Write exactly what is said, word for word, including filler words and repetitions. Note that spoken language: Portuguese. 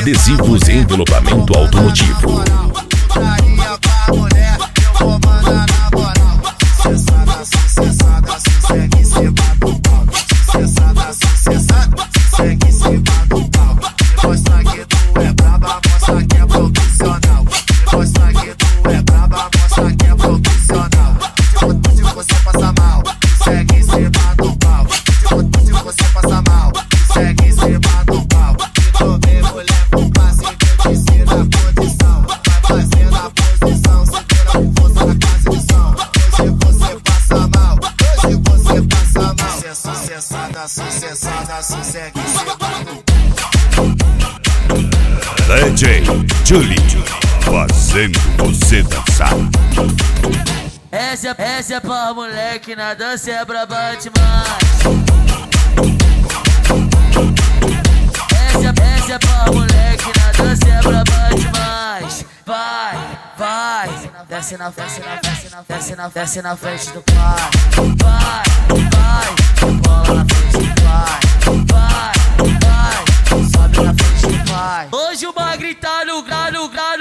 Adesivos e envelopamento automotivo. Putaria pra mulher, eu vou mandar na moral. Sucessada, sucessada, sossega em cima do pau. Sucessada, sucessada, sossega em cima do pau. Me mostra que tu é braba, mostra que é profissional. Me mostra que tu é braba, mostra que é profissional. De você passa mal, segue em cima do pau. De você passa mal, segue em cima do pau. E tu vê mulher com classe que eu te ensino a posição. Vai fazendo a posição, segura com força na casa de som. Hoje você passa mal, hoje você passa mal. Sucessada, sucessada, sossega em cima do pau. D J Julie, fazendo você dançar. Essa é, essa é pra moleque, na dança é braba demais. Essa, essa é pra moleque, na dança é braba demais. Vai, vai, desce na, desce na, desce na, desce na, desce na frente do pai. Vai, vai, bola na frente do pai. Vai, vai, sobe na frente do pai. Hoje o Magri tá no grau, no grau.